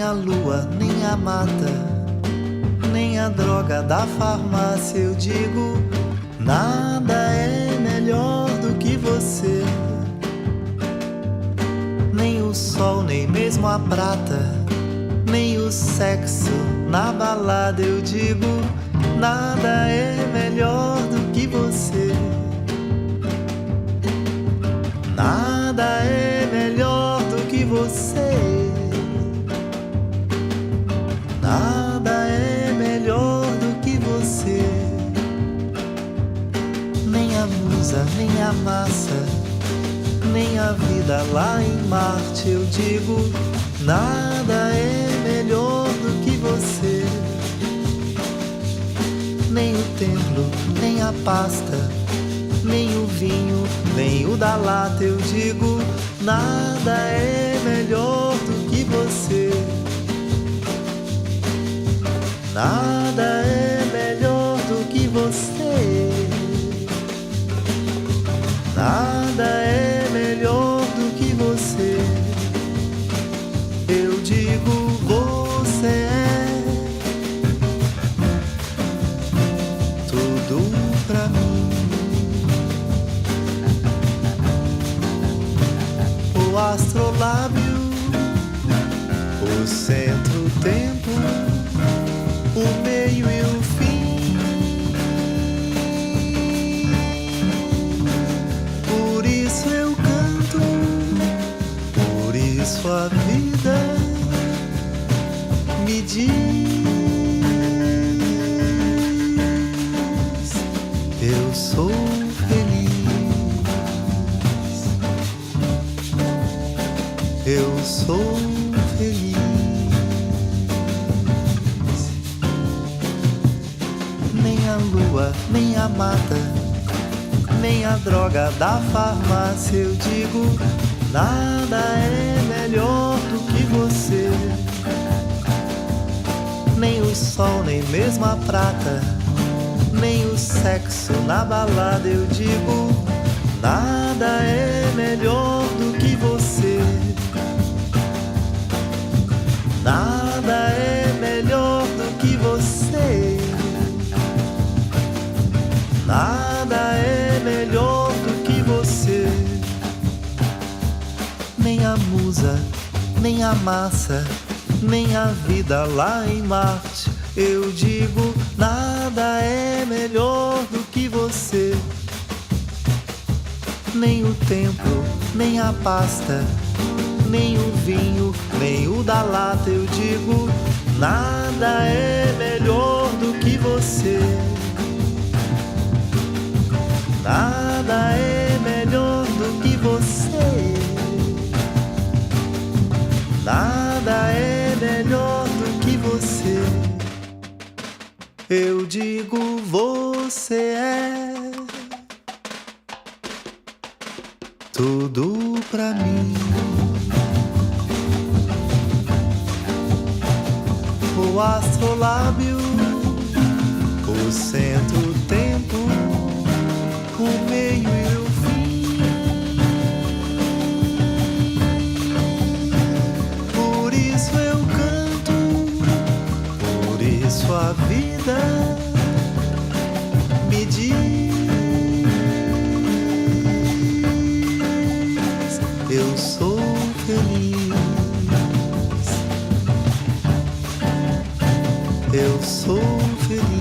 a lua, nem a mata, nem a droga da farmácia. Eu digo, nada é melhor do que você. Nem o sol, nem mesmo a prata, nem o sexo na balada. Eu digo, nada é melhor do que você. Nada é melhor do que você. Nada é melhor do que você. Nem a musa, nem a massa, nem a vida lá em Marte. Eu digo, nada é melhor do que você. Nem o templo, nem a pasta, nem o vinho, nem o da lata. Eu digo, nada é melhor do que você. Nada é melhor do que você. Nada é melhor do que você. Eu digo, você é tudo pra mim. O astrolábio, o centro-tempo, o meio e o fim. Por isso eu canto, por isso a vida me diz: eu sou feliz, eu sou feliz. Nem a lua, nem a mata, nem a droga da farmácia. Eu digo, nada é melhor do que você. Nem o sol, nem mesmo a prata, nem o sexo na balada. Eu digo, nada é melhor do que você. Nada é melhor do que você. Nada é melhor do que você. Nem a musa, nem a massa, nem a vida lá em Marte. Eu digo, nada é melhor do que você. Nem o templo, nem a pasta, nem o vinho, nem o da lata. Eu digo, nada é melhor do que você. Nada é melhor do que você. Nada é melhor do que você. Eu digo, você é tudo pra mim. O astrolábio, o centro-tempo, o meio e o fim. Por isso eu canto, por isso a vida me diz: eu sou feliz, eu sou feliz.